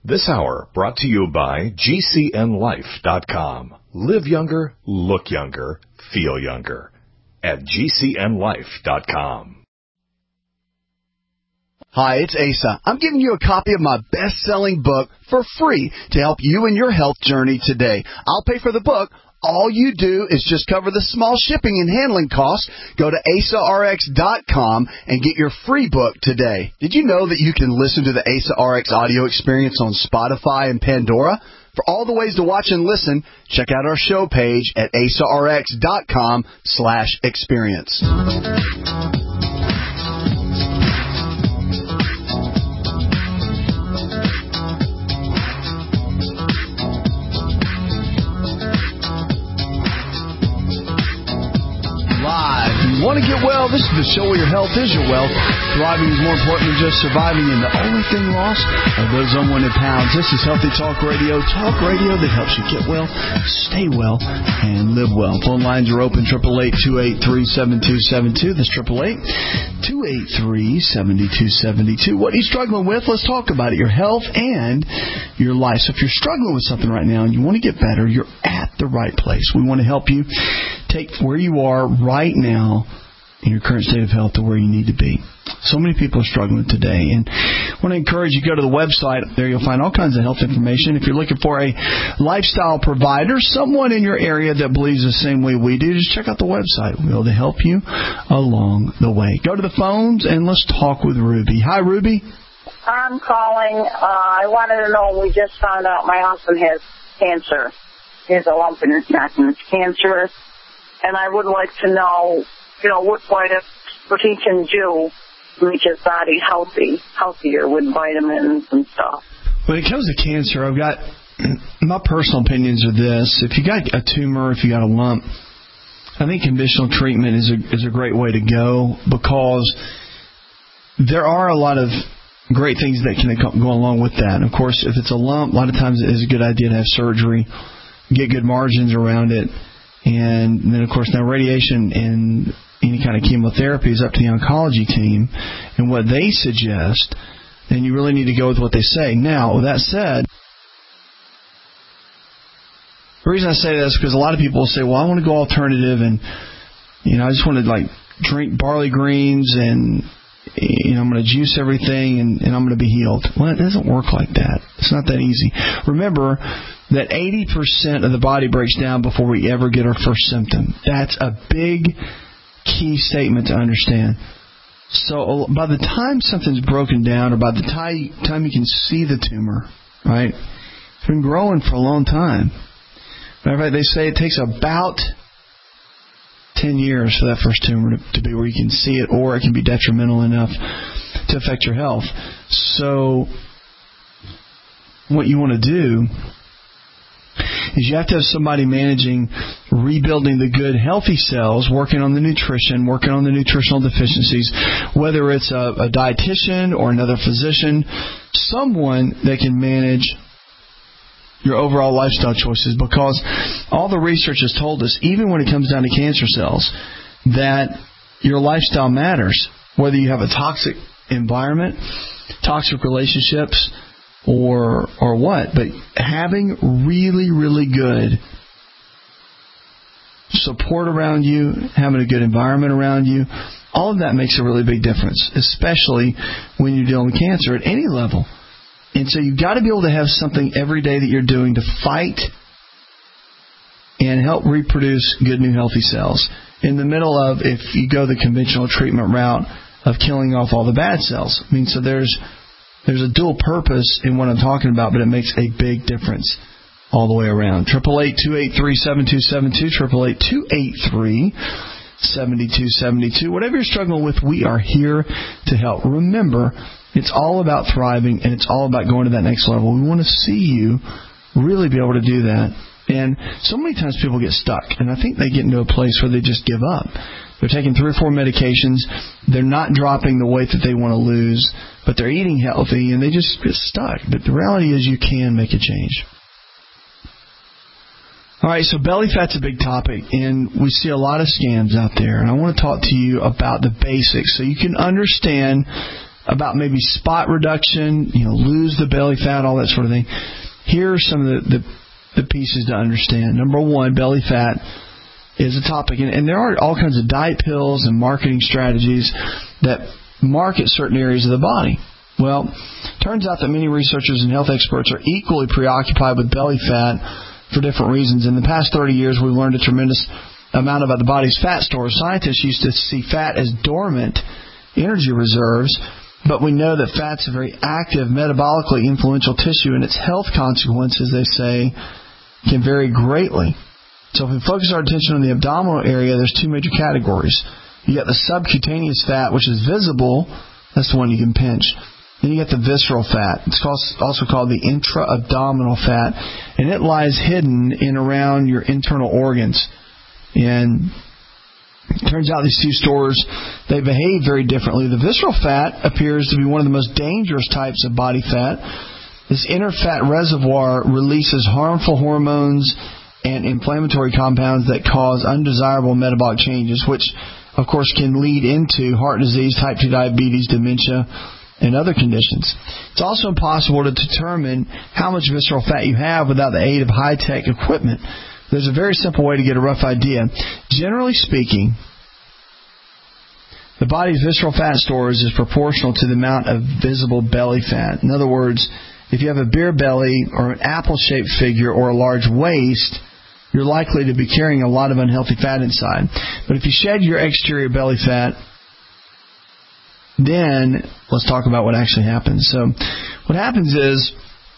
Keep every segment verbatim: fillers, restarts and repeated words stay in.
This hour brought to you by G C N life dot com. Live younger, look younger, feel younger at G C N life dot com. Hi, it's Asa. I'm giving you a copy of my best-selling book for free to help you in your health journey today. I'll pay for the book. All you do is just cover the small shipping and handling costs. Go to asa r x dot com and get your free book today. Did you know that you can listen to the Asa R X audio experience on Spotify and Pandora? For all the ways to watch and listen, check out our show page at asa r x dot com slash experience. Want to get well? This is the show where your health is your wealth. Thriving is more important than just surviving, and the only thing lost are those unwanted pounds. This is Healthy Talk Radio. Talk radio that helps you get well, stay well, and live well. Phone lines are open, eight eight eight, two eight three, seven two seven two. That's eight eight eight, two eight three, seven two seven two. What are you struggling with? Let's talk about it. Your health and your life. So if you're struggling with something right now and you want to get better, you're at the right place. We want to help you take where you are right now in your current state of health to where you need to be. So many people are struggling today, and I want to encourage you to go to the website. There you'll find all kinds of health information. If you're looking for a lifestyle provider, someone in your area that believes the same way we do, just check out the website. We'll be able to help you along the way. Go to the phones, and let's talk with Ruby. Hi, Ruby. I'm calling. Uh, I wanted to know, we just found out my husband has cancer. He has a lump in his neck, and it's cancerous. And I would like to know, you know, what, what, if, what he can do to make his body healthy, healthier with vitamins and stuff. When it comes to cancer, I've got, my personal opinions are this. If you got a tumor, if you got a lump, I think conventional treatment is a, is a great way to go, because there are a lot of great things that can go along with that. And of course, if it's a lump, a lot of times it is a good idea to have surgery, get good margins around it. And then, of course, now radiation and any kind of chemotherapy is up to the oncology team and what they suggest. And you really need to go with what they say. Now, with that said, the reason I say that is because a lot of people will say, well, I want to go alternative, and, you know, I just want to, like, drink barley greens and, you know, I'm going to juice everything and, and I'm going to be healed. Well, it doesn't work like that. It's not that easy. Remember that eighty percent of the body breaks down before we ever get our first symptom. That's a big key statement to understand. So by the time something's broken down, or by the time you can see the tumor, right, it's been growing for a long time. Matter of fact, they say it takes about ten years for that first tumor to, to be where you can see it, or it can be detrimental enough to affect your health. So what you want to do is you have to have somebody managing rebuilding the good, healthy cells, working on the nutrition, working on the nutritional deficiencies, whether it's a, a dietitian or another physician, someone that can manage your overall lifestyle choices, because all the research has told us, even when it comes down to cancer cells, that your lifestyle matters, whether you have a toxic environment, toxic relationships, or or what. But having really, really good support around you, having a good environment around you, all of that makes a really big difference, especially when you're dealing with cancer at any level. And so you've got to be able to have something every day that you're doing to fight and help reproduce good, new, healthy cells. In the middle of, if you go the conventional treatment route of killing off all the bad cells. I mean, so there's there's a dual purpose in what I'm talking about, but it makes a big difference all the way around. eight eight eight, two eight three, seven two seven two, eight eight eight, two eight three, seven two seven two. Whatever you're struggling with, we are here to help. Remember, it's all about thriving, and it's all about going to that next level. We want to see you really be able to do that. And so many times people get stuck, and I think they get into a place where they just give up. They're taking three or four medications. They're not dropping the weight that they want to lose, but they're eating healthy, and they just get stuck. But the reality is you can make a change. All right, so belly fat's a big topic, and we see a lot of scams out there. And I want to talk to you about the basics so you can understand about maybe spot reduction, you know, lose the belly fat, all that sort of thing. Here are some of the, the, the pieces to understand. Number one, belly fat is a topic, and, and there are all kinds of diet pills and marketing strategies that market certain areas of the body. Well, turns out that many researchers and health experts are equally preoccupied with belly fat for different reasons. In the past thirty years, we've learned a tremendous amount about the body's fat stores. Scientists used to see fat as dormant energy reserves, but we know that fat's a very active, metabolically influential tissue, and its health consequences, they say, can vary greatly. So if we focus our attention on the abdominal area, there's two major categories. You got the subcutaneous fat, which is visible. That's the one you can pinch. Then you get the visceral fat. It's also called the intra-abdominal fat, and it lies hidden in around your internal organs. And it turns out these two stores, they behave very differently. The visceral fat appears to be one of the most dangerous types of body fat. This inner fat reservoir releases harmful hormones and inflammatory compounds that cause undesirable metabolic changes, which, of course, can lead into heart disease, type two diabetes, dementia, and other conditions. It's also impossible to determine how much visceral fat you have without the aid of high-tech equipment. There's a very simple way to get a rough idea. Generally speaking, the body's visceral fat stores is proportional to the amount of visible belly fat. In other words, if you have a beer belly or an apple-shaped figure or a large waist, you're likely to be carrying a lot of unhealthy fat inside. But if you shed your exterior belly fat, then let's talk about what actually happens. So what happens is,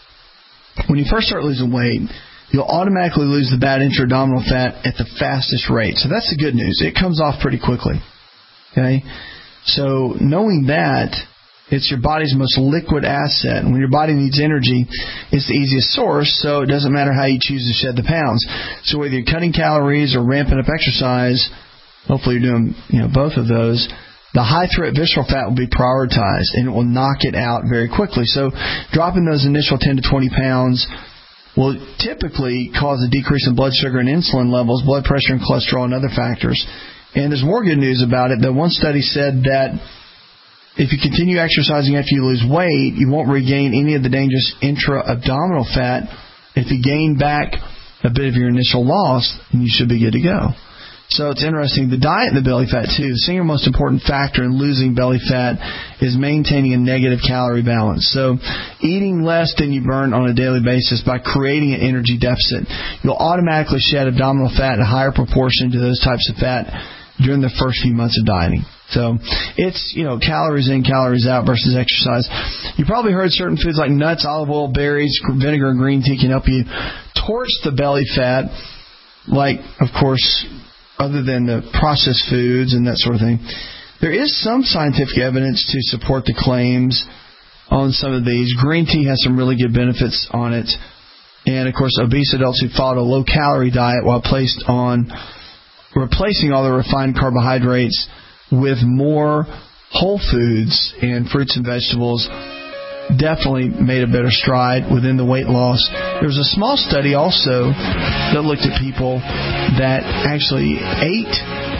when you first start losing weight, you'll automatically lose the bad intra-abdominal fat at the fastest rate. So that's the good news. It comes off pretty quickly. Okay? So knowing that, it's your body's most liquid asset. And when your body needs energy, it's the easiest source, so it doesn't matter how you choose to shed the pounds. So whether you're cutting calories or ramping up exercise, hopefully you're doing, you know, both of those, the high-threat visceral fat will be prioritized, and it will knock it out very quickly. So dropping those initial ten to twenty pounds will typically cause a decrease in blood sugar and insulin levels, blood pressure and cholesterol, and other factors. And there's more good news about it. The one study said that if you continue exercising after you lose weight, you won't regain any of the dangerous intra-abdominal fat. If you gain back a bit of your initial loss, then you should be good to go. So it's interesting. The diet and the belly fat, too. The single most important factor in losing belly fat is maintaining a negative calorie balance. So eating less than you burn on a daily basis by creating an energy deficit, you'll automatically shed abdominal fat in a higher proportion to those types of fat during the first few months of dieting. So it's, you know, calories in, calories out versus exercise. You probably heard certain foods like nuts, olive oil, berries, vinegar, and green tea can help you torch the belly fat, like, of course, other than the processed foods and that sort of thing. There is some scientific evidence to support the claims on some of these. Green tea has some really good benefits on it. And, of course, obese adults who followed a low-calorie diet while placed on replacing all the refined carbohydrates with more whole foods and fruits and vegetables definitely made a better stride within the weight loss. There was a small study also that looked at people that actually ate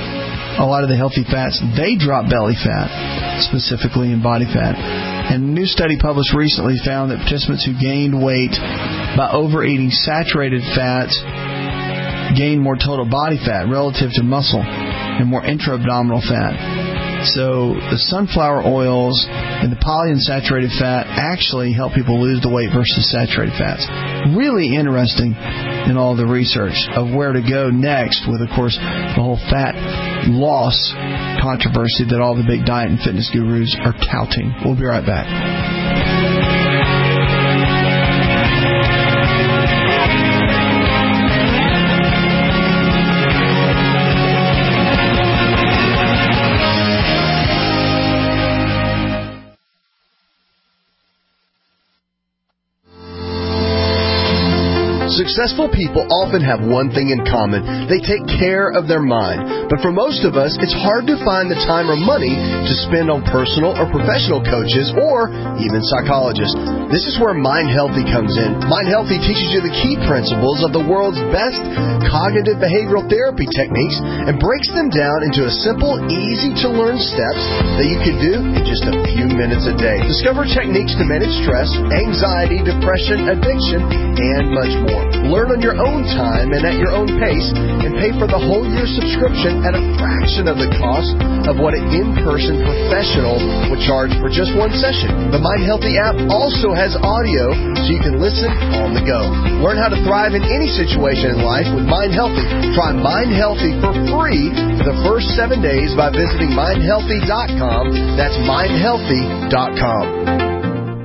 a lot of the healthy fats. They dropped belly fat, specifically in body fat. And a new study published recently found that participants who gained weight by overeating saturated fats gained more total body fat relative to muscle and more intra-abdominal fat. So the sunflower oils and the polyunsaturated fat actually help people lose the weight versus saturated fats. Really interesting in all the research of where to go next with, of course, the whole fat loss controversy that all the big diet and fitness gurus are touting. We'll be right back. Successful people often have one thing in common. They take care of their mind. But for most of us, it's hard to find the time or money to spend on personal or professional coaches or even psychologists. This is where Mind Healthy comes in. Mind Healthy teaches you the key principles of the world's best cognitive behavioral therapy techniques and breaks them down into a simple, easy-to-learn steps that you can do in just a few minutes a day. Discover techniques to manage stress, anxiety, depression, addiction, and much more. Learn on your own time and at your own pace, and pay for the whole year subscription at a fraction of the cost of what an in-person professional would charge for just one session. The Mind Healthy app also has audio so you can listen on the go. Learn how to thrive in any situation in life with Mind Healthy. Try Mind Healthy for free for the first seven days by visiting mind healthy dot com. That's mind healthy dot com.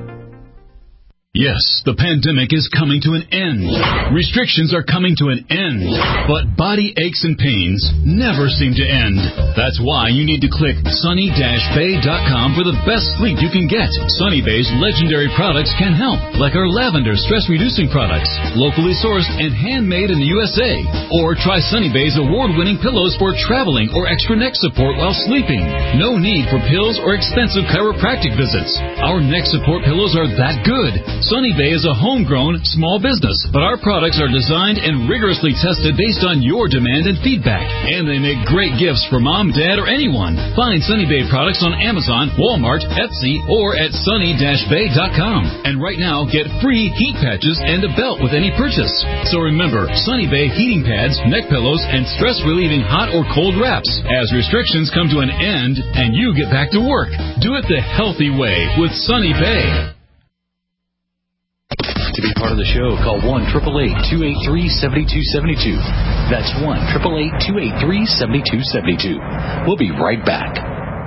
Yes, the pandemic is coming to an end. Restrictions are coming to an end. But body aches and pains never seem to end. That's why you need to click sunny dash bay dot com for the best sleep you can get. Sunny Bay's legendary products can help, like our lavender stress-reducing products, locally sourced and handmade in the U S A. Or try Sunny Bay's award-winning pillows for traveling or extra neck support while sleeping. No need for pills or expensive chiropractic visits. Our neck support pillows are that good. Sunny Bay is a homegrown small business, but our products are designed and rigorously tested based on your demand and feedback. And they make great gifts for mom, dad, or anyone. Find Sunny Bay products on Amazon, Walmart, Etsy, or at sunny dash bay dot com. And right now, get free heat patches and a belt with any purchase. So remember, Sunny Bay heating pads, neck pillows, and stress-relieving hot or cold wraps as restrictions come to an end and you get back to work. Do it the healthy way with Sunny Bay. To be part of the show, call one eight eight eight, two eight three, seven two seven two. That's one eight eight eight, two eight three, seven two seven two. We'll be right back.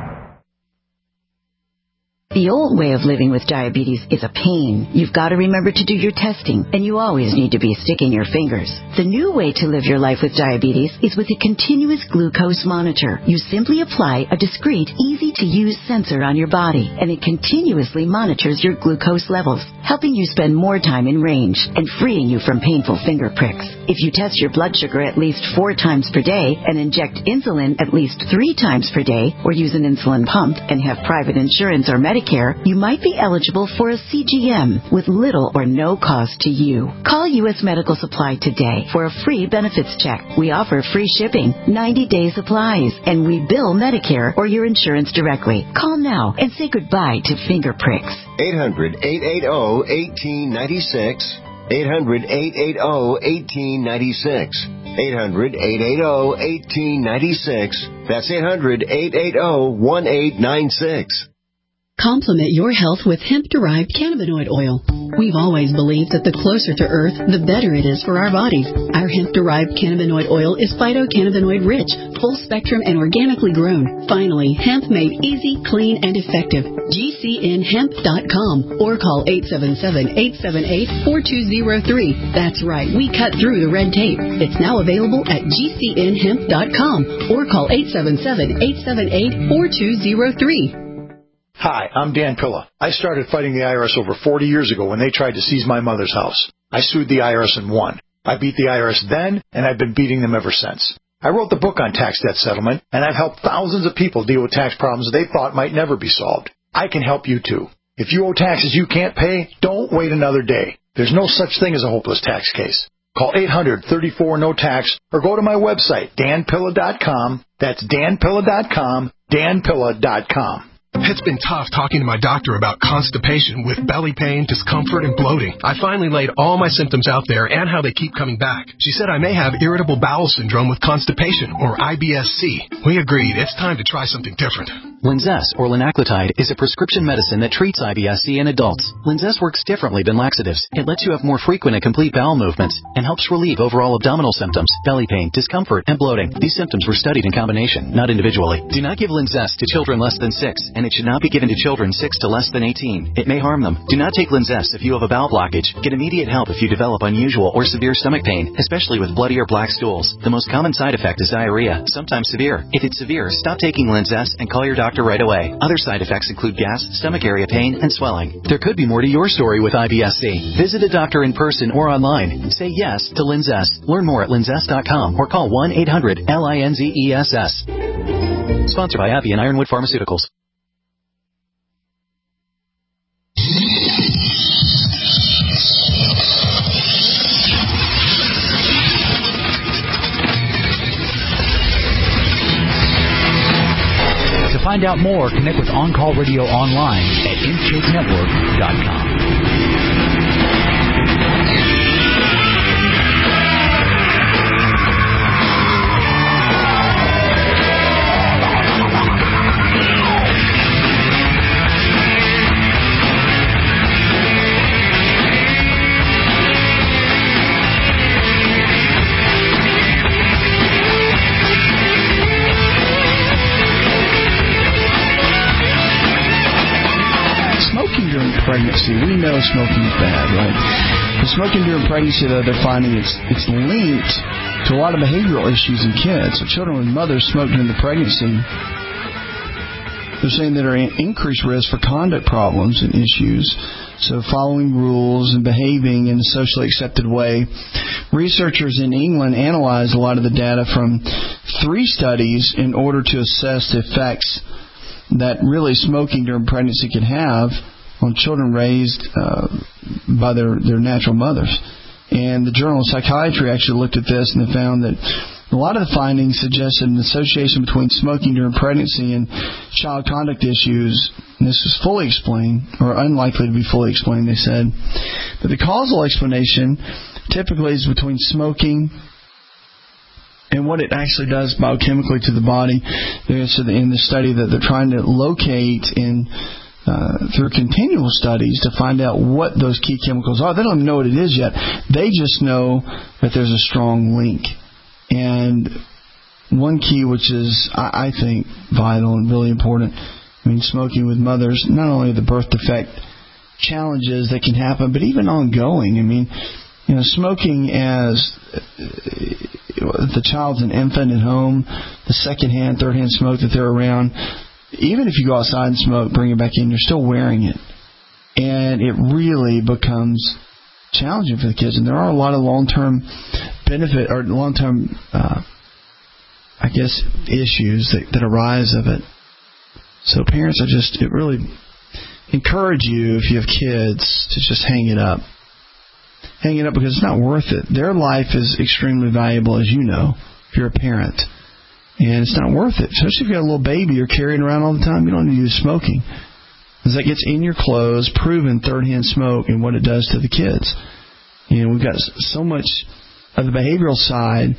The old way of living with diabetes is a pain. You've got to remember to do your testing, and you always need to be sticking your fingers. The new way to live your life with diabetes is with a continuous glucose monitor. You simply apply a discreet, easy-to-use sensor on your body, and it continuously monitors your glucose levels, helping you spend more time in range and freeing you from painful finger pricks. If you test your blood sugar at least four times per day and inject insulin at least three times per day, or use an insulin pump and have private insurance or Medicare, Care, you might be eligible for a C G M with little or no cost to you. Call U S Medical Supply today for a free benefits check. We offer free shipping, ninety-day supplies, and we bill Medicare or your insurance directly. Call now and say goodbye to finger pricks. eight hundred, eight eight zero, one eight nine six. eight hundred, eight eight zero, one eight nine six. eight hundred, eight eight zero, one eight nine six. That's eight hundred, eight eight zero, one eight nine six. Complement your health with hemp-derived cannabinoid oil. We've always believed that the closer to Earth, the better it is for our bodies. Our hemp-derived cannabinoid oil is phytocannabinoid-rich, full-spectrum, and organically grown. Finally, hemp made easy, clean, and effective. G C N hemp dot com or call eight seven seven, eight seven eight, four two zero three. That's right, we cut through the red tape. It's now available at G C N hemp dot com or call eight seven seven, eight seven eight, four two zero three. Hi, I'm Dan Pilla. I started fighting the I R S over forty years ago when they tried to seize my mother's house. I sued the I R S and won. I beat the I R S then, and I've been beating them ever since. I wrote the book on tax debt settlement, and I've helped thousands of people deal with tax problems they thought might never be solved. I can help you too. If you owe taxes you can't pay, don't wait another day. There's no such thing as a hopeless tax case. Call eight hundred, thirty-four, no tax or go to my website, dan pilla dot com. That's dan pilla dot com, dan pilla dot com. It's been tough talking to my doctor about constipation with belly pain, discomfort, and bloating. I finally laid all my symptoms out there and how they keep coming back. She said I may have irritable bowel syndrome with constipation, or I B S C. We agreed it's time to try something different. Linzess, or linaclotide, is a prescription medicine that treats I B S C in adults. Linzess works differently than laxatives. It lets you have more frequent and complete bowel movements and helps relieve overall abdominal symptoms, belly pain, discomfort, and bloating. These symptoms were studied in combination, not individually. Do not give Linzess to children less than six, and it should not be given to children six to less than eighteen. It may harm them. Do not take Linzess if you have a bowel blockage. Get immediate help if you develop unusual or severe stomach pain, especially with bloody or black stools. The most common side effect is diarrhea, sometimes severe. If it's severe, stop taking Linzess and call your doctor doctor right away. Other side effects include gas, stomach area pain, and swelling. There could be more to your story with I B S C. Visit a doctor in person or online. Say yes to Linzess. Learn more at linzess dot com or call one eight hundred L I N Z E S S. Sponsored by AbbVie and Ironwood Pharmaceuticals. To find out more, connect with On Call Radio online at intake network dot com. Pregnancy. We know smoking is bad, right? The smoking during pregnancy, though, they're finding it's it's linked to a lot of behavioral issues in kids. So children with mothers smoke during the pregnancy, they're saying that are in increased risk for conduct problems and issues. So following rules and behaving in a socially accepted way. Researchers in England analyzed a lot of the data from three studies in order to assess the effects that really smoking during pregnancy can have on children raised uh, by their, their natural mothers. And the Journal of Psychiatry actually looked at this and they found that a lot of the findings suggested an association between smoking during pregnancy and child conduct issues. And this is fully explained, or unlikely to be fully explained, they said. But the causal explanation typically is between smoking and what it actually does biochemically to the body. So in the study that they're trying to locate in Uh, through continual studies to find out what those key chemicals are. They don't even know what it is yet. They just know that there's a strong link. And one key, which is, I, I think, vital and really important, I mean, smoking with mothers, not only the birth defect challenges that can happen, but even ongoing. I mean, you know, smoking as the child's an infant at home, the secondhand, third-hand smoke that they're around, even if you go outside and smoke, bring it back in, you're still wearing it. And it really becomes challenging for the kids. And there are a lot of long-term benefit or long-term, uh, I guess, issues that, that arise of it. So parents, I just, it really encourage you, if you have kids, to just hang it up. Hang it up because it's not worth it. Their life is extremely valuable, as you know, if you're a parent. And it's not worth it, especially if you've got a little baby you're carrying around all the time. You don't need to use smoking. Because that gets in your clothes, proven third-hand smoke and what it does to the kids. You know, we've got so much of the behavioral side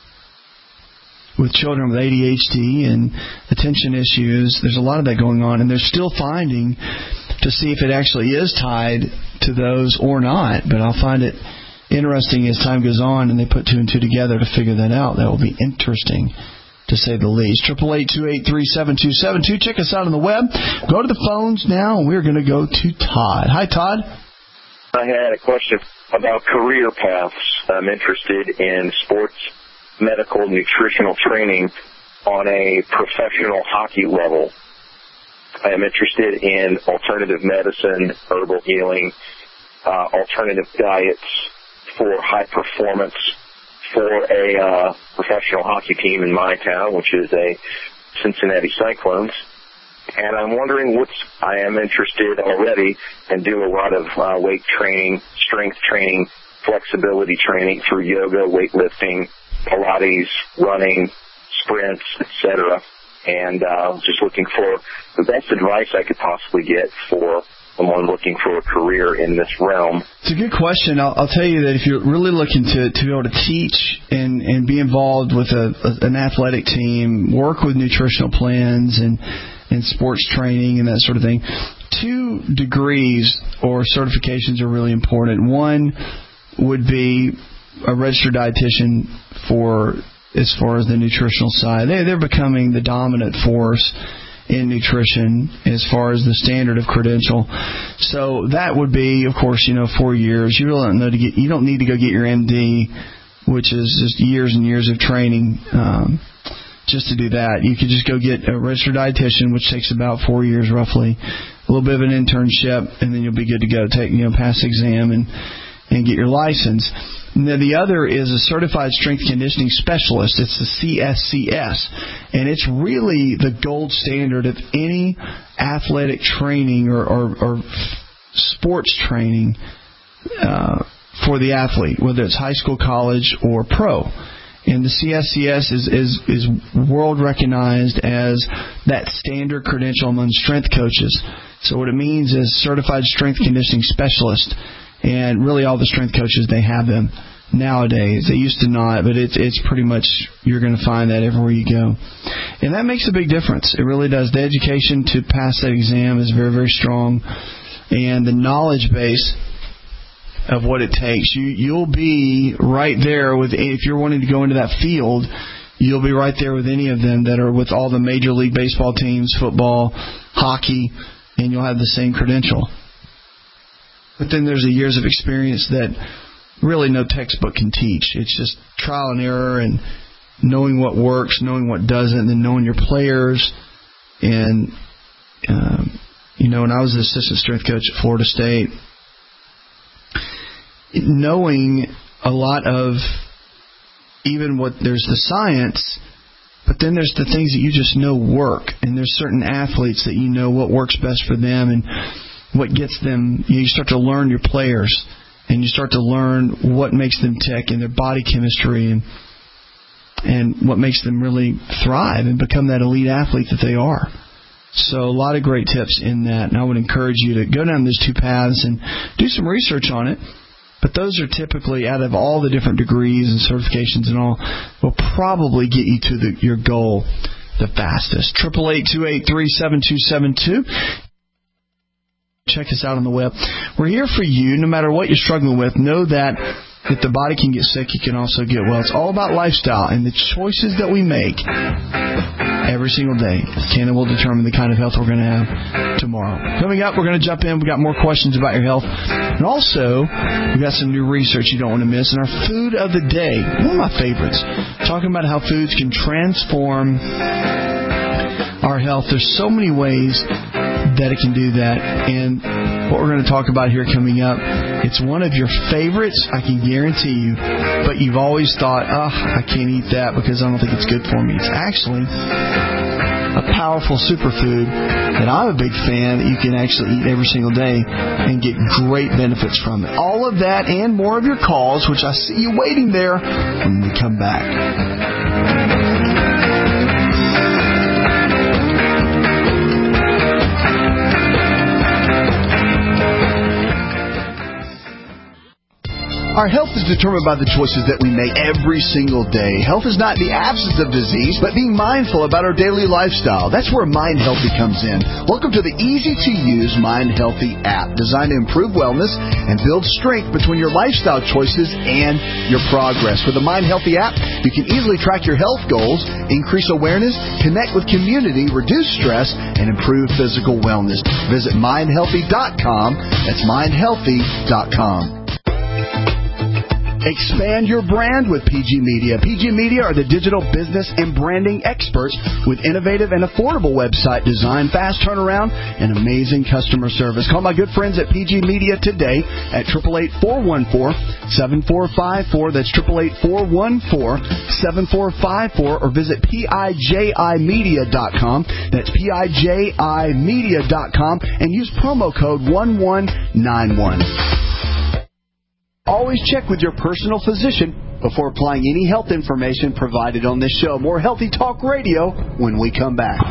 with children with A D H D and attention issues. There's a lot of that going on, and they're still finding to see if it actually is tied to those or not. But I'll find it interesting as time goes on and they put two and two together to figure that out. That will be interesting, to say the least. Triple eight two eight three seven two seven two. Check us out on the web. Go to the phones now, and we're going to go to Todd. Hi, Todd. I had a question about career paths. I'm interested in sports, medical, nutritional training on a professional hockey level. I am interested in alternative medicine, herbal healing, uh, alternative diets for high performance for a uh, professional hockey team in my town, which is a Cincinnati Cyclones. And I'm wondering what's, I am interested already and do a lot of uh, weight training, strength training, flexibility training through yoga, weightlifting, Pilates, running, sprints, et cetera. And uh, just looking for the best advice I could possibly get for someone looking for a career in this realm. It's a good question. I'll, I'll tell you that if you're really looking to, to be able to teach and, and be involved with a, a, an athletic team, work with nutritional plans and, and sports training and that sort of thing, two degrees or certifications are really important. One would be a registered dietitian for as far as the nutritional side. They, they're becoming the dominant force in nutrition as far as the standard of credential. So that would be, of course, you know, four years. You really don't know to get. You don't need to go get your M D, which is just years and years of training um, just to do that. You could just go get a registered dietitian, which takes about four years roughly, a little bit of an internship, and then you'll be good to go. Take, you know, pass the exam and, and get your license. And then the other is a certified strength conditioning specialist. It's the C S C S, and it's really the gold standard of any athletic training or, or, or sports training uh, for the athlete, whether it's high school, college, or pro. And the C S C S is, is, is world recognized as that standard credential among strength coaches. So what it means is certified strength conditioning specialist. And really all the strength coaches, they have them nowadays. They used to not, but it's it's pretty much, you're going to find that everywhere you go. And that makes a big difference. It really does. The education to pass that exam is very, very strong. And the knowledge base of what it takes, you, you'll be right there with, if you're wanting to go into that field, you'll be right there with any of them that are with all the Major League Baseball teams, football, hockey, and you'll have the same credential. But then there's the years of experience that really no textbook can teach. It's just trial and error and knowing what works, knowing what doesn't, and then knowing your players. And, um, you know, when I was the assistant strength coach at Florida State, knowing a lot of even what there's the science, but then there's the things that you just know work. And there's certain athletes that you know what works best for them and what gets them, you, know, you start to learn your players, and you start to learn what makes them tick and their body chemistry and and what makes them really thrive and become that elite athlete that they are. So a lot of great tips in that, and I would encourage you to go down those two paths and do some research on it. But those are typically, out of all the different degrees and certifications and all, will probably get you to the, your goal the fastest. eight eight eight, two eight three, seven two seven two. Check us out on the web. We're here for you no matter what you're struggling with. Know that if the body can get sick, you can also get well. It's all about lifestyle, and the choices that we make every single day can and will determine the kind of health we're going to have tomorrow. Coming up, we're going to jump in. We've got more questions about your health. And also, we've got some new research you don't want to miss. And our food of the day, one of my favorites, talking about how foods can transform our health. There's so many ways that it can do that. And what we're going to talk about here coming up, it's one of your favorites, I can guarantee you, but you've always thought, oh, I can't eat that because I don't think it's good for me. It's actually a powerful superfood that I'm a big fan that you can actually eat every single day and get great benefits from it. All of that and more of your calls, which I see you waiting there when we come back. Our health is determined by the choices that we make every single day. Health is not the absence of disease, but being mindful about our daily lifestyle. That's where Mind Healthy comes in. Welcome to the easy-to-use Mind Healthy app, designed to improve wellness and build strength between your lifestyle choices and your progress. With the Mind Healthy app, you can easily track your health goals, increase awareness, connect with community, reduce stress, and improve physical wellness. Visit mind healthy dot com. That's mind healthy dot com. Expand your brand with P G Media. P G Media are the digital business and branding experts with innovative and affordable website design, fast turnaround, and amazing customer service. Call my good friends at P G Media today at eight eight eight, four one four, seven four five four. That's eight eight eight, four one four, seven four five four, or visit P I J I media dot com. That's P I J I media dot com and use promo code one one nine one. Always check with your personal physician before applying any health information provided on this show. More Healthy Talk Radio when we come back.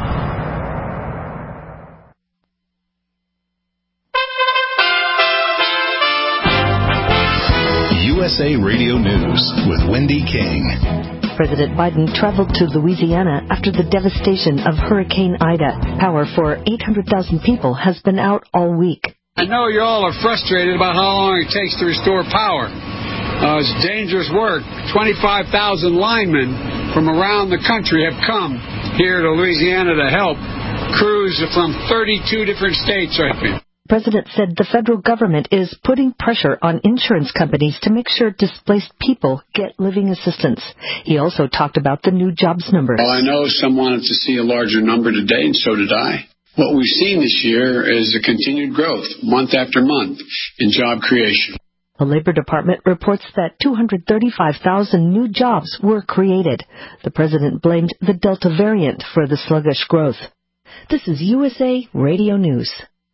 U S A Radio News with Wendy King. President Biden traveled to Louisiana after the devastation of Hurricane Ida. Power for eight hundred thousand people has been out all week. I know you all are frustrated about how long it takes to restore power. Uh, it's dangerous work. twenty-five thousand linemen from around the country have come here to Louisiana to help. Crews from thirty-two different states right here. President said the federal government is putting pressure on insurance companies to make sure displaced people get living assistance. He also talked about the new jobs numbers. Well, I know some wanted to see a larger number today, and so did I. What we've seen this year is a continued growth, month after month, in job creation. The Labor Department reports that two hundred thirty-five thousand new jobs were created. The president blamed the Delta variant for the sluggish growth. This is U S A Radio News.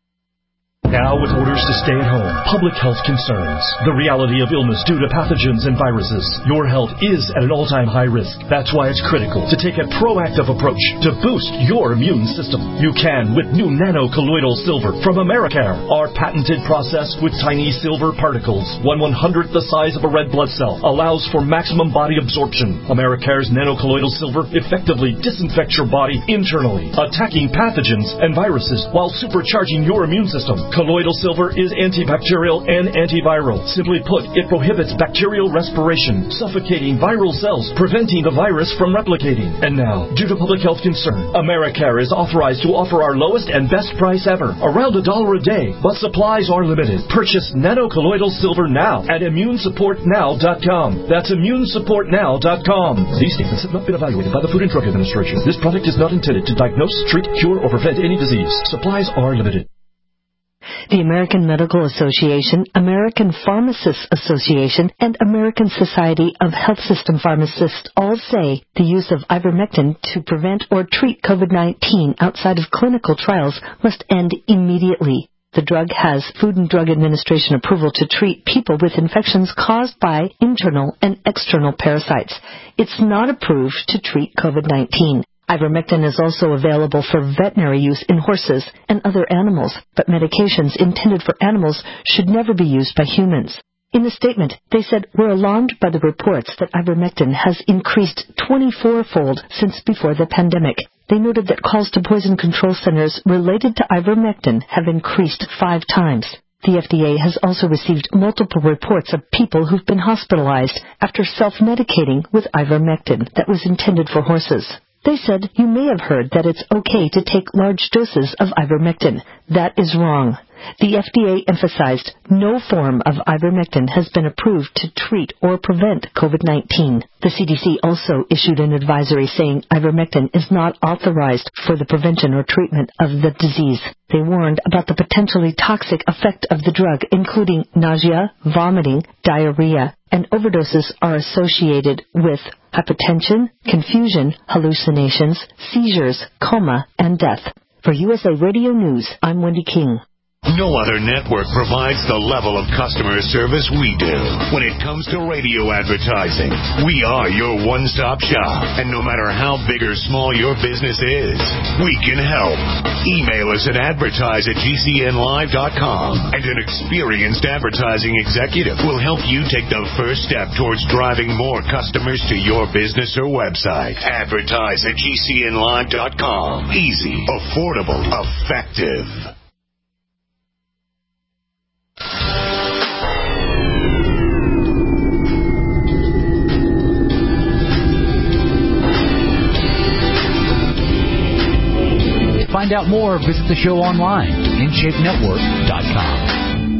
Now with orders to stay at home, public health concerns, the reality of illness due to pathogens and viruses, your health is at an all-time high risk. That's why it's critical to take a proactive approach to boost your immune system. You can with new nano-colloidal silver from Americare, our patented process with tiny silver particles, one one-hundredth the size of a red blood cell, allows for maximum body absorption. Americare's nano-colloidal silver effectively disinfects your body internally, attacking pathogens and viruses while supercharging your immune system. Colloidal silver is antibacterial and antiviral. Simply put, it prohibits bacterial respiration, suffocating viral cells, preventing the virus from replicating. And now, due to public health concern, Americare is authorized to offer our lowest and best price ever, around a dollar a day, but supplies are limited. Purchase nano-colloidal silver now at immune support now dot com. That's immune support now dot com. These statements have not been evaluated by the Food and Drug Administration. This product is not intended to diagnose, treat, cure, or prevent any disease. Supplies are limited. The American Medical Association, American Pharmacists Association, and American Society of Health System Pharmacists all say the use of ivermectin to prevent or treat COVID nineteen outside of clinical trials must end immediately. The drug has Food and Drug Administration approval to treat people with infections caused by internal and external parasites. It's not approved to treat COVID nineteen. Ivermectin is also available for veterinary use in horses and other animals, but medications intended for animals should never be used by humans. In the statement, they said, "We're alarmed by the reports that ivermectin has increased twenty-four-fold since before the pandemic." They noted that calls to poison control centers related to ivermectin have increased five times. The F D A has also received multiple reports of people who've been hospitalized after self-medicating with ivermectin that was intended for horses. They said, "You may have heard that it's okay to take large doses of ivermectin. That is wrong." The F D A emphasized no form of ivermectin has been approved to treat or prevent COVID nineteen. The C D C also issued an advisory saying ivermectin is not authorized for the prevention or treatment of the disease. They warned about the potentially toxic effect of the drug, including nausea, vomiting, diarrhea, and overdoses are associated with hypotension, confusion, hallucinations, seizures, coma, and death. For U S A Radio News, I'm Wendy King. No other network provides the level of customer service we do. When it comes to radio advertising, we are your one-stop shop. And no matter how big or small your business is, we can help. Email us at advertise at G C N live dot com, and an experienced advertising executive will help you take the first step towards driving more customers to your business or website. Advertise at G C N live dot com. Easy, affordable, effective. To find out more, visit the show online, in shape network dot com.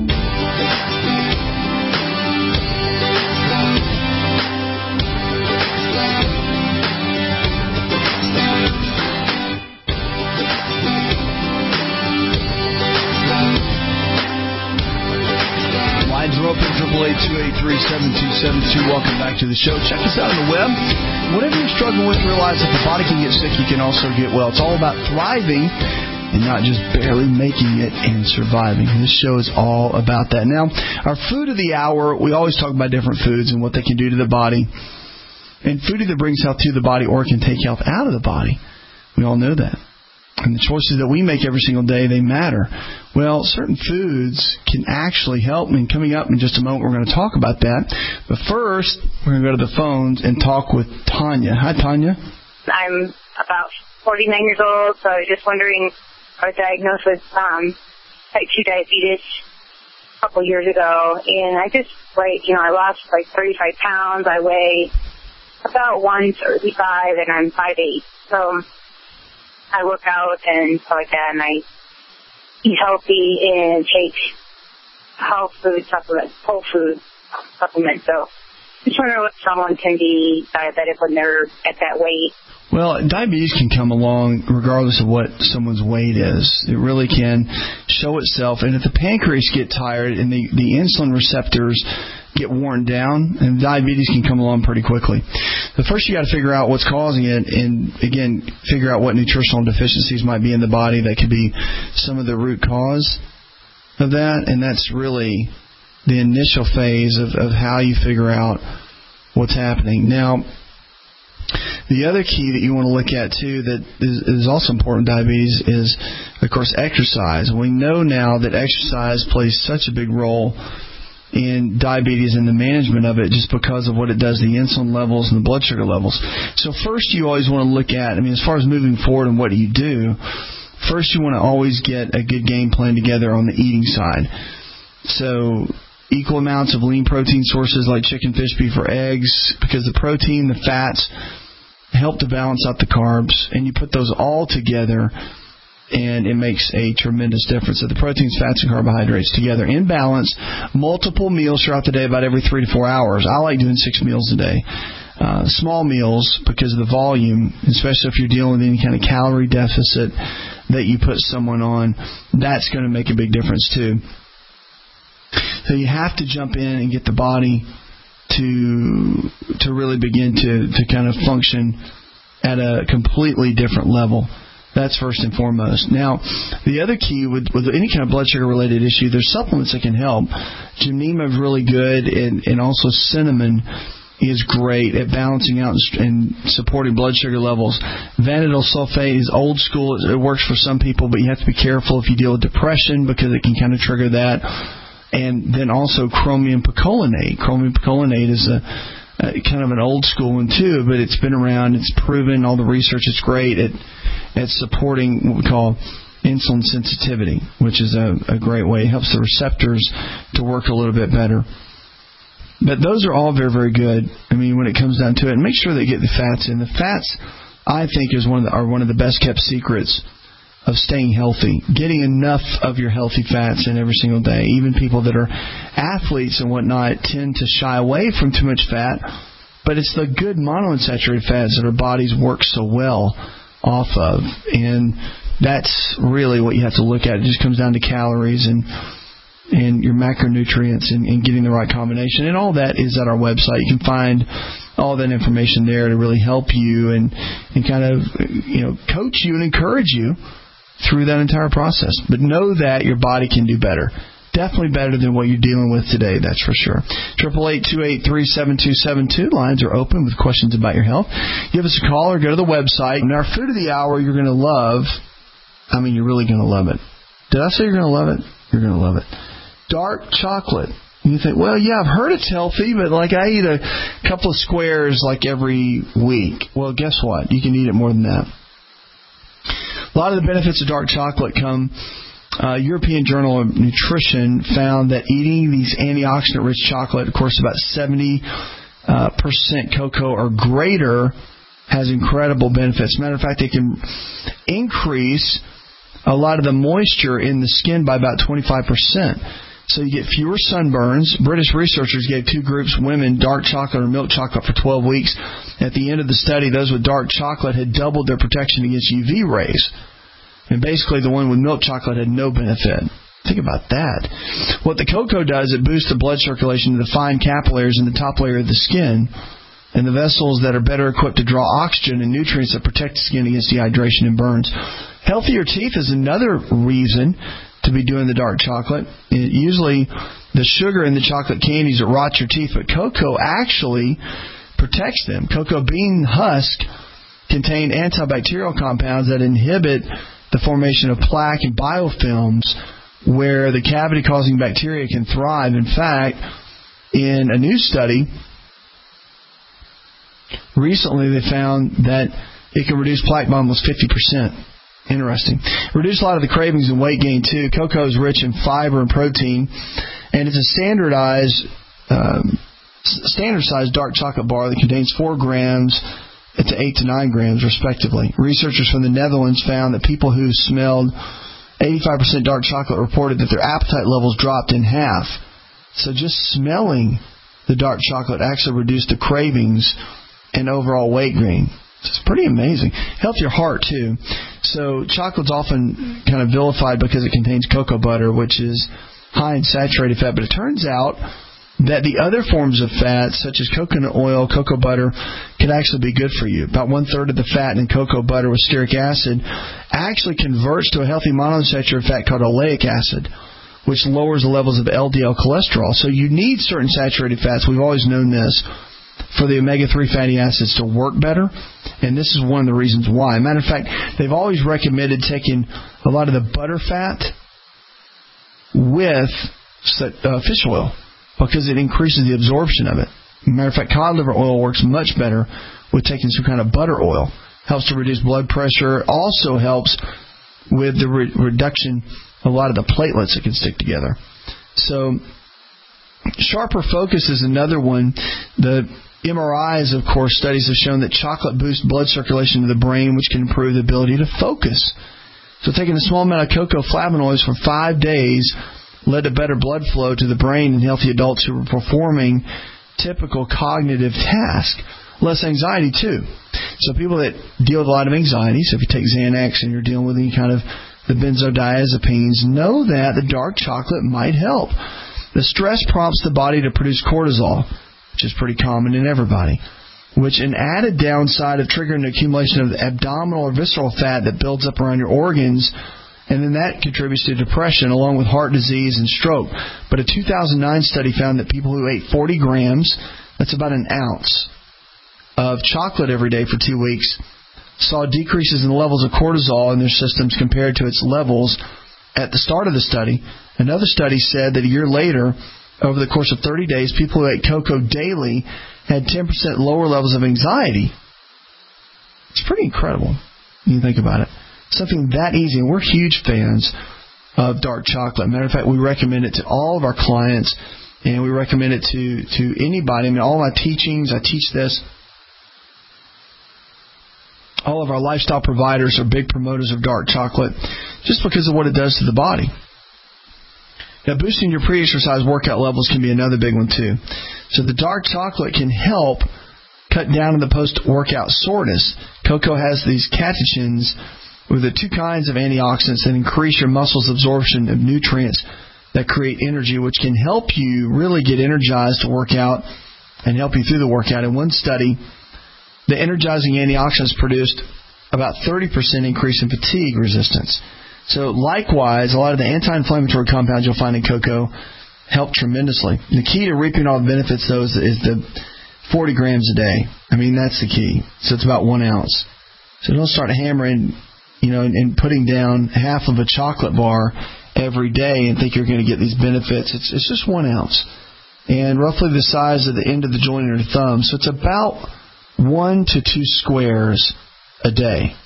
eight eight two eight three seven two seven two. Welcome back to the show. Check us out on the web. Whatever you're struggling with, realize that the body can get sick, you can also get well. It's all about thriving and not just barely making it and surviving. This show is all about that. Now, our food of the hour, we always talk about different foods and what they can do to the body. And food either brings health to the body or can take health out of the body. We all know that. And the choices that we make every single day, they matter. Well, certain foods can actually help. And coming up in just a moment, we're going to talk about that. But first, we're going to go to the phones and talk with Tanya. Hi, Tanya. I'm about forty-nine years old, so I was just wondering, I was diagnosed with um, type two diabetes a couple years ago. And I just, like, you know, I lost like thirty-five pounds. I weigh about one thirty-five, and I'm five eight. So I work out and stuff like that, and I eat healthy and take health food supplements, whole food supplements. So just wondering what someone can be diabetic when they're at that weight. Well, diabetes can come along regardless of what someone's weight is. It really can show itself. And if the pancreas get tired and the, the insulin receptors get worn down, and diabetes can come along pretty quickly. But first you got to figure out what's causing it, and again, figure out what nutritional deficiencies might be in the body that could be some of the root cause of that. And that's really the initial phase of, of how you figure out what's happening. Now, the other key that you want to look at, too, that is, is also important in diabetes is, of course, exercise. We know now that exercise plays such a big role in diabetes and the management of it just because of what it does to the insulin levels and the blood sugar levels. So first you always want to look at, I mean, as far as moving forward and what do you do, first you want to always get a good game plan together on the eating side. So equal amounts of lean protein sources like chicken, fish, beef, or eggs, because the protein, the fats, help to balance out the carbs, and you put those all together, and it makes a tremendous difference. So the proteins, fats, and carbohydrates together in balance, multiple meals throughout the day, about every three to four hours. I like doing six meals a day. Uh, small meals, because of the volume, especially if you're dealing with any kind of calorie deficit that you put someone on, that's going to make a big difference too. So you have to jump in and get the body to to really begin to, to kind of function at a completely different level. That's first and foremost. Now, the other key with, with any kind of blood sugar-related issue, there's supplements that can help. Gymnema is really good, and, and also cinnamon is great at balancing out and supporting blood sugar levels. Vanadyl sulfate is old school. It works for some people, but you have to be careful if you deal with depression because it can kind of trigger that. And then also chromium picolinate. Chromium picolinate is a, a kind of an old school one too, but it's been around. It's proven. All the research is great at at supporting what we call insulin sensitivity, which is a, a great way. It helps the receptors to work a little bit better. But those are all very, very good. I mean, when it comes down to it, and make sure they get the fats in. The fats, I think, is one of the, are one of the best kept secrets of staying healthy, getting enough of your healthy fats in every single day. Even people that are athletes and whatnot tend to shy away from too much fat, but it's the good monounsaturated fats that our bodies work so well off of, and that's really what you have to look at. It just comes down to calories and and your macronutrients and, and getting the right combination, and all that is at our website. You can find all that information there to really help you and and kind of, you know, coach you and encourage you through that entire process. But know that your body can do better. Definitely better than what you're dealing with today, that's for sure. eight eight eight, two eight three, seven two seven two. Lines are open with questions about your health. Give us a call or go to the website. And our food of the hour you're going to love. I mean, you're really going to love it. Did I say you're going to love it? You're going to love it. Dark chocolate. And you think, well, yeah, I've heard it's healthy, but like I eat a couple of squares like every week. Well, guess what? You can eat it more than that. A lot of the benefits of dark chocolate come. Uh, European Journal of Nutrition found that eating these antioxidant-rich chocolate, of course, about seventy percent uh, cocoa or greater, has incredible benefits. Matter of fact, it can increase a lot of the moisture in the skin by about twenty-five percent. So you get fewer sunburns. British researchers gave two groups, women, dark chocolate or milk chocolate for twelve weeks. At the end of the study, those with dark chocolate had doubled their protection against U V rays. And basically the one with milk chocolate had no benefit. Think about that. What the cocoa does, it boosts the blood circulation to the fine capillaries in the top layer of the skin, and the vessels that are better equipped to draw oxygen and nutrients that protect the skin against dehydration and burns. Healthier teeth is another reason to be doing the dark chocolate. It, usually the sugar in the chocolate candies that rot your teeth, but cocoa actually protects them. Cocoa bean husk contain antibacterial compounds that inhibit the formation of plaque and biofilms where the cavity-causing bacteria can thrive. In fact, in a new study, recently they found that it can reduce plaque by almost fifty percent. Interesting. Reduce a lot of the cravings and weight gain, too. Cocoa is rich in fiber and protein, and it's a standardized, um, standard-sized dark chocolate bar that contains four grams to eight to nine grams, respectively. Researchers from the Netherlands found that people who smelled eighty-five percent dark chocolate reported that their appetite levels dropped in half. So just smelling the dark chocolate actually reduced the cravings and overall weight gain. It's pretty amazing. Helps your heart, too. So chocolate's often kind of vilified because it contains cocoa butter, which is high in saturated fat. But it turns out that the other forms of fat, such as coconut oil, cocoa butter, can actually be good for you. About one-third of the fat in cocoa butter with stearic acid actually converts to a healthy monounsaturated fat called oleic acid, which lowers the levels of L D L cholesterol. So you need certain saturated fats. We've always known this, for the omega three fatty acids to work better, and this is one of the reasons why. Matter of fact, they've always recommended taking a lot of the butter fat with uh, fish oil because it increases the absorption of it. Matter of fact, cod liver oil works much better with taking some kind of butter oil. Helps to reduce blood pressure. Also helps with the re- reduction of a lot of the platelets that can stick together. So sharper focus is another one. The M R Is, of course, studies have shown that chocolate boosts blood circulation to the brain, which can improve the ability to focus. So taking a small amount of cocoa flavonoids for five days led to better blood flow to the brain in healthy adults who were performing typical cognitive tasks. Less anxiety, too. So people that deal with a lot of anxiety, so if you take Xanax and you're dealing with any kind of the benzodiazepines, know that the dark chocolate might help. The stress prompts the body to produce cortisol, which is pretty common in everybody, which an added downside of triggering the accumulation of the abdominal or visceral fat that builds up around your organs, and then that contributes to depression along with heart disease and stroke. But a two thousand nine study found that people who ate forty grams, that's about an ounce, of chocolate every day for two weeks, saw decreases in the levels of cortisol in their systems compared to its levels at the start of the study. Another study said that a year later, over the course of thirty days, people who ate cocoa daily had ten percent lower levels of anxiety. It's pretty incredible when you think about it. Something that easy, and we're huge fans of dark chocolate. Matter of fact, we recommend it to all of our clients, and we recommend it to, to anybody. I mean, all my teachings, I teach this. All of our lifestyle providers are big promoters of dark chocolate just because of what it does to the body. Now, boosting your pre-exercise workout levels can be another big one, too. So the dark chocolate can help cut down on the post-workout soreness. Cocoa has these catechins with the two kinds of antioxidants that increase your muscles' absorption of nutrients that create energy, which can help you really get energized to work out and help you through the workout. In one study, the energizing antioxidants produced about thirty percent increase in fatigue resistance. So likewise, a lot of the anti-inflammatory compounds you'll find in cocoa help tremendously. The key to reaping all the benefits, though, is the, is the forty grams a day. I mean, that's the key. So it's about one ounce. So don't start hammering, you know, and, and putting down half of a chocolate bar every day and think you're going to get these benefits. It's, it's just one ounce. And roughly the size of the end of the joint of your thumb. So it's about one to two squares a day.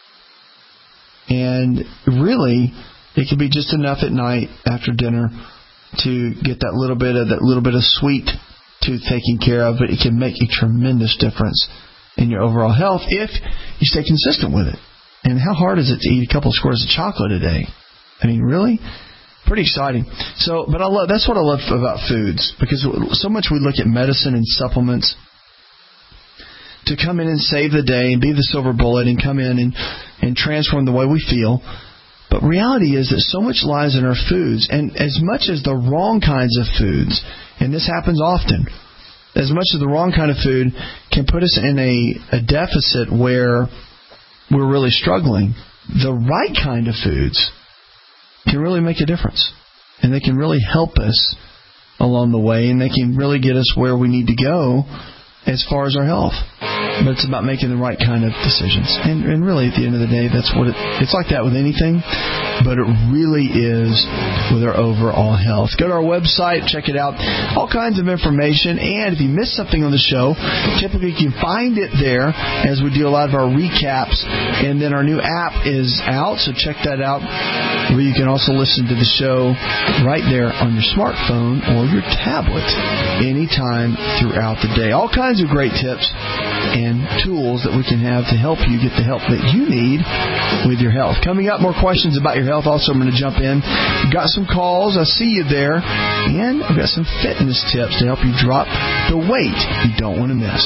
And really, it can be just enough at night after dinner to get that little bit of that little bit of sweet tooth taken care of, but it can make a tremendous difference in your overall health if you stay consistent with it. And how hard is it to eat a couple of squares of chocolate a day? I mean, really? Pretty exciting. So, but I love that's what I love about foods, because so much we look at medicine and supplements to come in and save the day and be the silver bullet and come in and, and transform the way we feel. But reality is that so much lies in our foods, and as much as the wrong kinds of foods, and this happens often, as much as the wrong kind of food can put us in a, a deficit where we're really struggling, the right kind of foods can really make a difference. And they can really help us along the way, and they can really get us where we need to go as far as our health. But it's about making the right kind of decisions. And, and really, at the end of the day, that's what it, it's like that with anything, but it really is with our overall health. Go to our website, check it out. All kinds of information. And if you missed something on the show, typically you can find it there as we do a lot of our recaps. And then our new app is out, so check that out, where you can also listen to the show right there on your smartphone or your tablet anytime throughout the day. All kinds of great tips and tools that we can have to help you get the help that you need with your health. Coming up, more questions about your health. Also, I'm going to jump in. Got some calls. I see you there. And I've got some fitness tips to help you drop the weight you don't want to miss.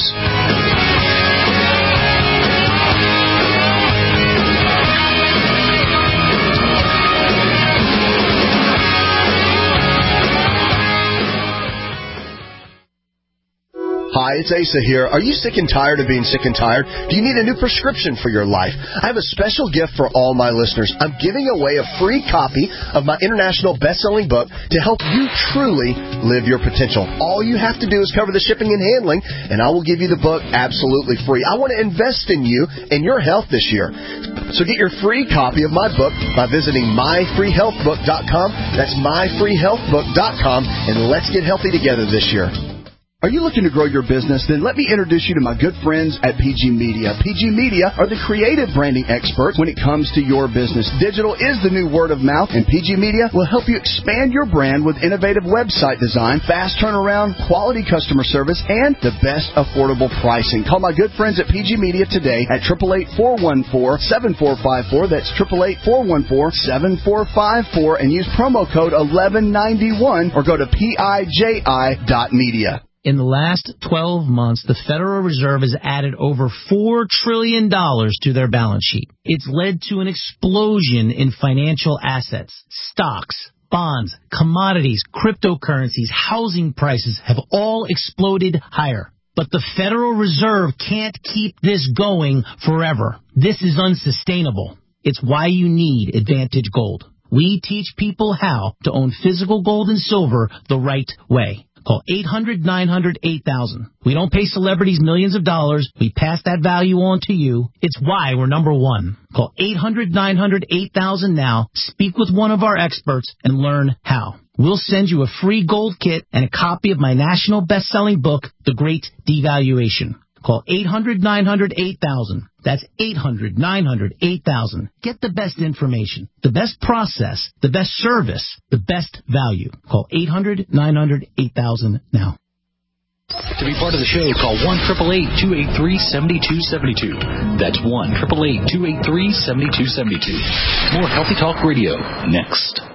Hi, it's Asa here. Are you sick and tired of being sick and tired? Do you need a new prescription for your life? I have a special gift for all my listeners. I'm giving away a free copy of my international best-selling book to help you truly live your potential. All you have to do is cover the shipping and handling, and I will give you the book absolutely free. I want to invest in you and your health this year. So get your free copy of my book by visiting my free health book dot com. That's my free health book dot com, and let's get healthy together this year. Are you looking to grow your business? Then let me introduce you to my good friends at P G Media. P G Media are the creative branding experts when it comes to your business. Digital is the new word of mouth, and P G Media will help you expand your brand with innovative website design, fast turnaround, quality customer service, and the best affordable pricing. Call my good friends at P G Media today at eight eight eight, four one four, seven four five four. That's eight eight eight, four one four, seven four five four, and use promo code eleven ninety-one or go to P I J I dot media. In the last twelve months, the Federal Reserve has added over four trillion dollars to their balance sheet. It's led to an explosion in financial assets. Stocks, bonds, commodities, cryptocurrencies, housing prices have all exploded higher. But the Federal Reserve can't keep this going forever. This is unsustainable. It's why you need Advantage Gold. We teach people how to own physical gold and silver the right way. Call eight hundred, nine hundred, eight thousand. We don't pay celebrities millions of dollars. We pass that value on to you. It's why we're number one. Call eight hundred, nine hundred, eight thousand now. Speak with one of our experts and learn how. We'll send you a free gold kit and a copy of my national best-selling book, The Great Devaluation. Call eight hundred, nine hundred, eight thousand. That's eight hundred, nine hundred, eight thousand. Get the best information, the best process, the best service, the best value. Call eight hundred, nine hundred, eight thousand now. To be part of the show, call one eight eight eight, two eight three, seven two seven two. That's one eight eight eight, two eight three, seven two seven two. More Healthy Talk Radio next.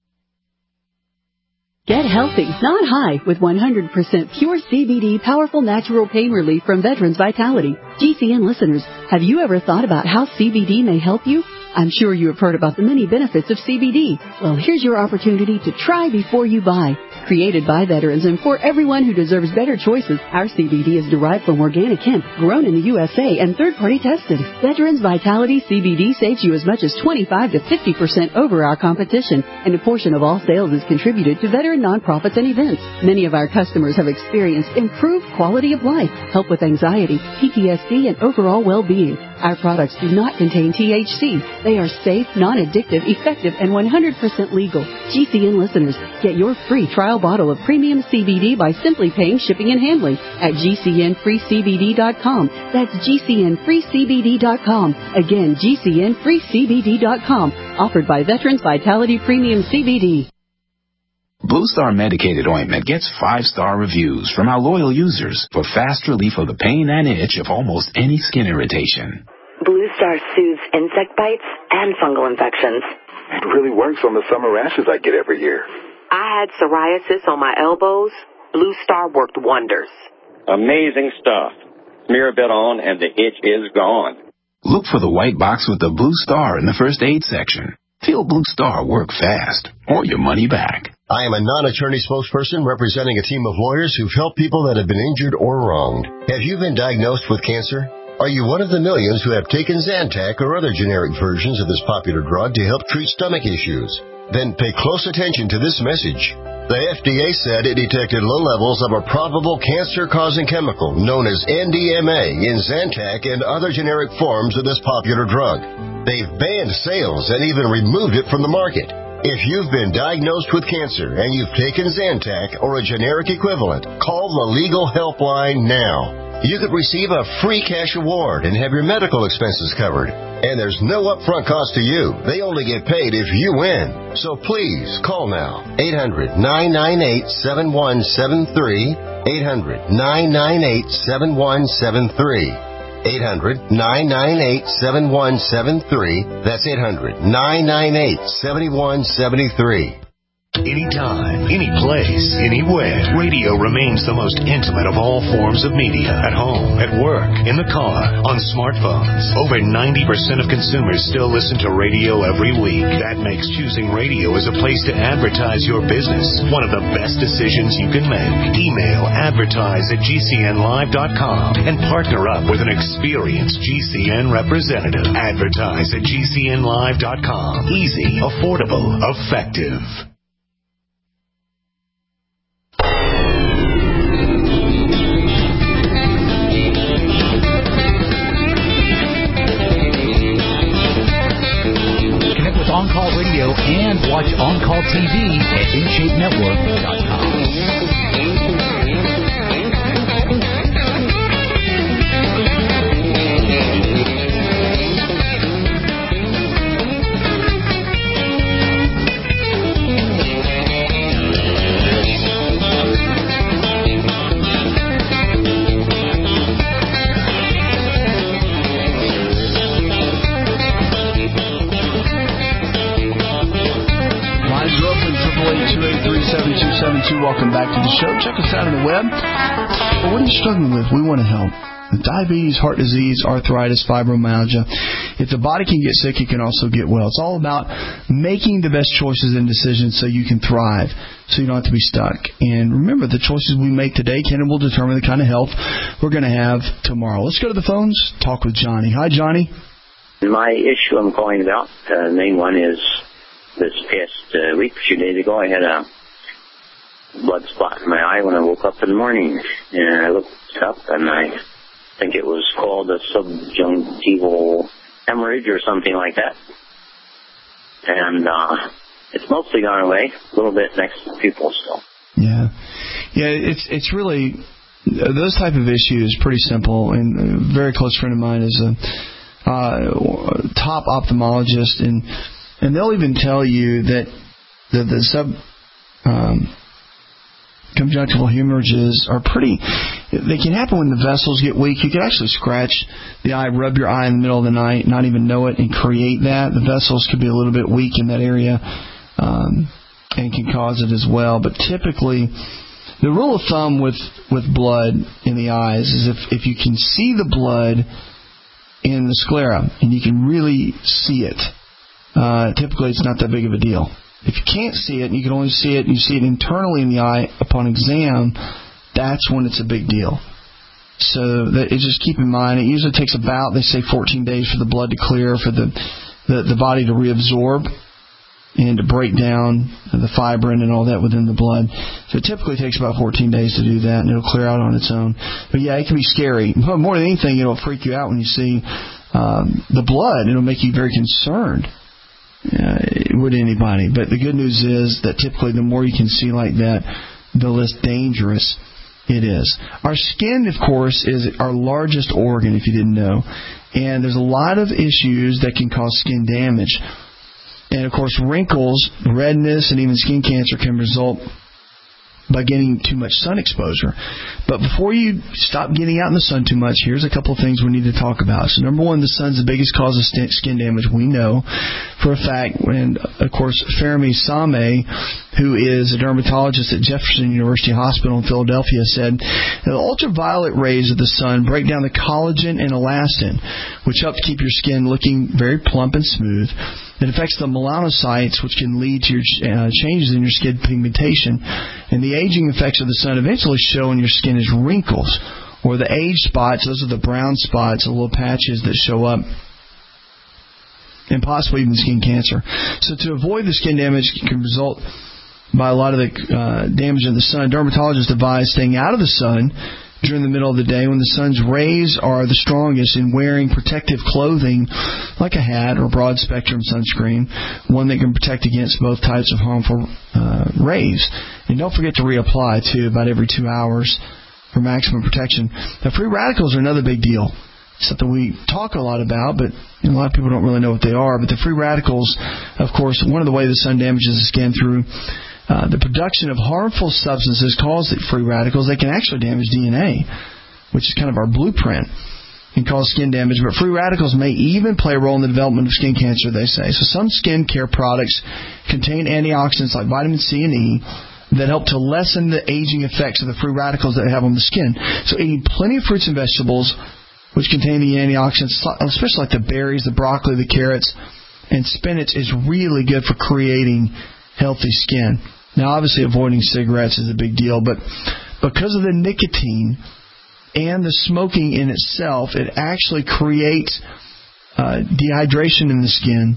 Get healthy, not high, with one hundred percent pure C B D powerful natural pain relief from Veterans Vitality. G C N listeners, have you ever thought about how C B D may help you? I'm sure you have heard about the many benefits of C B D. Well, here's your opportunity to try before you buy. Created by veterans and for everyone who deserves better choices, our C B D is derived from organic hemp, grown in the U S A and third-party tested. Veterans Vitality C B D saves you as much as twenty-five to fifty percent over our competition, and a portion of all sales is contributed to veteran nonprofits and events. Many of our customers have experienced improved quality of life, help with anxiety, P T S D, and overall well-being. Our products do not contain T H C. They are safe, non-addictive, effective, and one hundred percent legal. G C N listeners, get your free trial bottle of premium C B D by simply paying shipping and handling at G C N free C B D dot com. That's G C N free C B D dot com. Again, G C N free C B D dot com. Offered by Veterans Vitality Premium C B D. Blue Star Medicated Ointment gets five-star reviews from our loyal users for fast relief of the pain and itch of almost any skin irritation. Blue Star soothes insect bites and fungal infections. It really works on the summer rashes I get every year. I had psoriasis on my elbows. Blue Star worked wonders. Amazing stuff. Smear a bit on and the itch is gone. Look for the white box with the Blue Star in the first aid section. Feel Blue Star work fast or your money back. I am a non-attorney spokesperson representing a team of lawyers who've helped people that have been injured or wronged. Have you been diagnosed with cancer? Are you one of the millions who have taken Zantac or other generic versions of this popular drug to help treat stomach issues? Then pay close attention to this message. The F D A said it detected low levels of a probable cancer-causing chemical known as N D M A in Zantac and other generic forms of this popular drug. They've banned sales and even removed it from the market. If you've been diagnosed with cancer and you've taken Zantac or a generic equivalent, call the legal helpline now. You could receive a free cash award and have your medical expenses covered. And there's no upfront cost to you. They only get paid if you win. So please call now. eight hundred, nine nine eight, seven one seven three. eight hundred, nine nine eight, seven one seven three. eight hundred, nine nine eight, seven one seven three. That's eight hundred, nine nine eight, seven one seven three. Anytime, any place, anywhere, radio remains the most intimate of all forms of media. At home, at work, in the car, on smartphones. Over ninety percent of consumers still listen to radio every week. That makes choosing radio as a place to advertise your business one of the best decisions you can make. Email advertise at G C N live dot com and partner up with an experienced G C N representative. Advertise at G C N live dot com. Easy, affordable, effective. On Call Radio and watch On Call T V at in shape network dot com. seven two seven two. Welcome back to the show. Check us out on the web. But what are you struggling with? We want to help. Diabetes, heart disease, arthritis, fibromyalgia. If the body can get sick, it can also get well. It's all about making the best choices and decisions so you can thrive, so you don't have to be stuck. And remember, the choices we make today can and will determine the kind of health we're going to have tomorrow. Let's go to the phones. Talk with Johnny. Hi, Johnny. My issue I'm calling about, uh, the main one is this past uh, week, a few days ago, I had a blood spot in my eye when I woke up in the morning. And I looked up, and I think it was called a subjunctival hemorrhage or something like that. And uh, it's mostly gone away, a little bit next to the pupil still. Yeah. Yeah, it's it's really, those type of issues, pretty simple. And a very close friend of mine is a uh, top ophthalmologist, and and they'll even tell you that the, the sub... Um, conjunctival hemorrhages are pretty, they can happen when the vessels get weak. You can actually scratch the eye, rub your eye in the middle of the night, not even know it, and create that. The vessels could be a little bit weak in that area um, and can cause it as well. But typically, the rule of thumb with, with blood in the eyes is if, if you can see the blood in the sclera and you can really see it, uh, typically it's not that big of a deal. If you can't see it, and you can only see it, and you see it internally in the eye upon exam, that's when it's a big deal. So that, it just keep in mind, it usually takes about, they say, fourteen days for the blood to clear, for the, the, the body to reabsorb and to break down the fibrin and all that within the blood. So it typically takes about fourteen days to do that, and it'll clear out on its own. But yeah, it can be scary. More than anything, it'll freak you out when you see um, the blood. It'll make you very concerned. Uh, would anybody. But the good news is that typically the more you can see like that, the less dangerous it is. Our skin, of course, is our largest organ, if you didn't know. And there's a lot of issues that can cause skin damage. And, of course, wrinkles, redness, and even skin cancer can result by getting too much sun exposure. But before you stop getting out in the sun too much, here's a couple of things we need to talk about. So number one, the sun's the biggest cause of skin damage. We know for a fact. And, of course, Fermi Same, who is a dermatologist at Jefferson University Hospital in Philadelphia, said the ultraviolet rays of the sun break down the collagen and elastin, which help to keep your skin looking very plump and smooth. It affects the melanocytes, which can lead to your uh, changes in your skin pigmentation. And the aging effects of the sun eventually show in your skin as wrinkles, or the age spots. Those are the brown spots, the little patches that show up, and possibly even skin cancer. So to avoid the skin damage can result by a lot of the uh, damage of the sun, dermatologists advise staying out of the sun during the middle of the day when the sun's rays are the strongest, and wearing protective clothing like a hat or broad spectrum sunscreen, one that can protect against both types of harmful uh, rays. And don't forget to reapply too about every two hours for maximum protection. Now, free radicals are another big deal. Something we talk a lot about, but a lot of people don't really know what they are. But the free radicals, of course, one of the ways the sun damages the skin through Uh, the production of harmful substances called free radicals. They can actually damage D N A, which is kind of our blueprint. can cause skin damage, but free radicals may even play a role in the development of skin cancer, they say. So some skin care products contain antioxidants like vitamin C and E that help to lessen the aging effects of the free radicals that they have on the skin. So eating plenty of fruits and vegetables, which contain the antioxidants, especially like the berries, the broccoli, the carrots, and spinach, is really good for creating healthy skin. Now, obviously, avoiding cigarettes is a big deal, but because of the nicotine and the smoking in itself, it actually creates uh, dehydration in the skin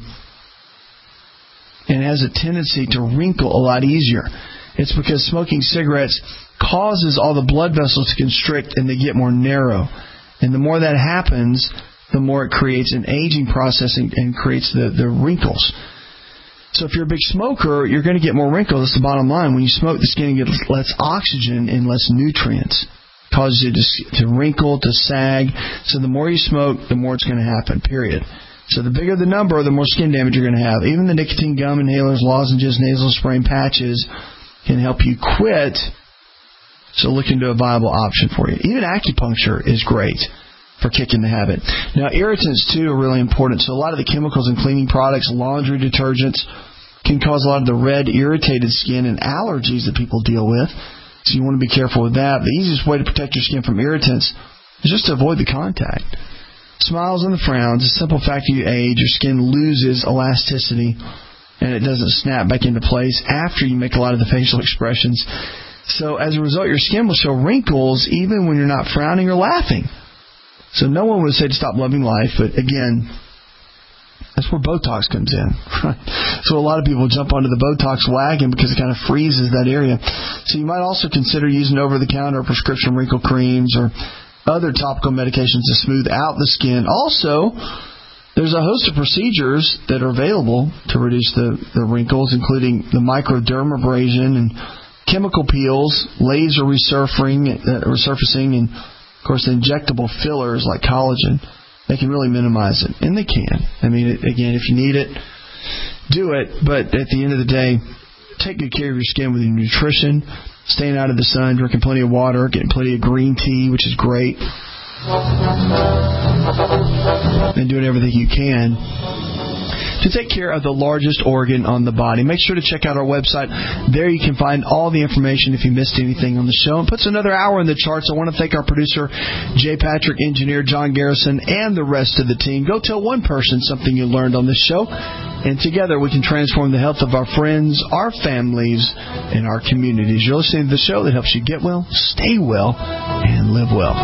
and has a tendency to wrinkle a lot easier. It's because smoking cigarettes causes all the blood vessels to constrict and they get more narrow. And the more that happens, the more it creates an aging process and, and creates the, the wrinkles. So if you're a big smoker, you're going to get more wrinkles. That's the bottom line. When you smoke, the skin gets less oxygen and less nutrients. It causes it to, to wrinkle, to sag. So the more you smoke, the more it's going to happen, period. So the bigger the number, the more skin damage you're going to have. Even the nicotine gum inhalers, lozenges, nasal spray, and patches can help you quit. So look into a viable option for you. Even acupuncture is great for kicking the habit. Now, irritants, too, are really important. So a lot of the chemicals in cleaning products, laundry detergents, can cause a lot of the red, irritated skin and allergies that people deal with. So you want to be careful with that. The easiest way to protect your skin from irritants is just to avoid the contact. Smiles and the frowns, the simple fact that you age, your skin loses elasticity and it doesn't snap back into place after you make a lot of the facial expressions. So as a result, your skin will show wrinkles even when you're not frowning or laughing. So no one would say to stop loving life, but again, that's where Botox comes in. So a lot of people jump onto the Botox wagon because it kind of freezes that area. So you might also consider using over-the-counter prescription wrinkle creams or other topical medications to smooth out the skin. Also, there's a host of procedures that are available to reduce the, the wrinkles, including the microdermabrasion and chemical peels, laser resurfacing, uh, resurfacing, and, of course, injectable fillers like collagen. They can really minimize it, and they can. I mean, again, if you need it, do it. But at the end of the day, take good care of your skin with your nutrition, staying out of the sun, drinking plenty of water, getting plenty of green tea, which is great, and doing everything you can to take care of the largest organ on the body. Make sure to check out our website. There you can find all the information if you missed anything on the show. And puts another hour in the charts. I want to thank our producer, Jay Patrick, engineer John Garrison, and the rest of the team. Go tell one person something you learned on this show, and together we can transform the health of our friends, our families, and our communities. You're listening to the show that helps you get well, stay well, and live well.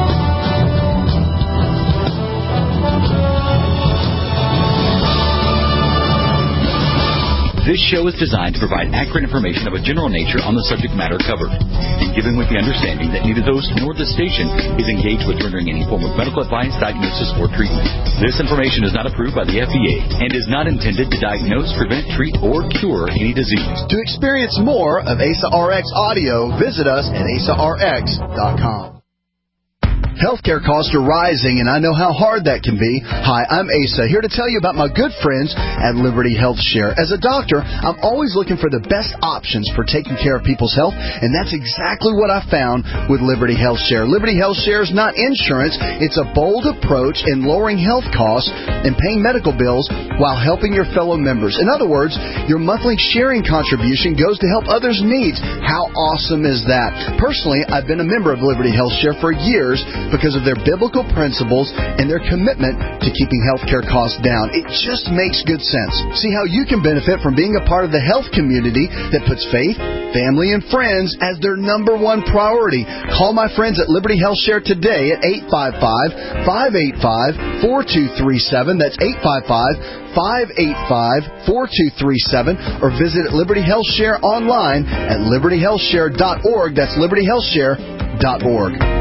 This show is designed to provide accurate information of a general nature on the subject matter covered, and given with the understanding that neither the host nor the station is engaged with rendering any form of medical advice, diagnosis, or treatment. This information is not approved by the F D A and is not intended to diagnose, prevent, treat, or cure any disease. To experience more of A S A R X audio, visit us at A S A R X dot com. Healthcare costs are rising, and I know how hard that can be. Hi, I'm Asa, here to tell you about my good friends at Liberty Health Share. As a doctor, I'm always looking for the best options for taking care of people's health, and that's exactly what I found with Liberty Health Share. Liberty Health Share is not insurance. It's a bold approach in lowering health costs and paying medical bills while helping your fellow members. In other words, your monthly sharing contribution goes to help others' needs. How awesome is that? Personally, I've been a member of Liberty Health Share for years because of their biblical principles and their commitment to keeping healthcare costs down. It just makes good sense. See how you can benefit from being a part of the health community that puts faith, family, and friends as their number one priority. Call my friends at Liberty Health Share today at eight five five, five eight five, four two three seven. That's eight five five, five eight five, four two three seven. Or visit Liberty Health Share online at liberty health share dot org. That's liberty health share dot org.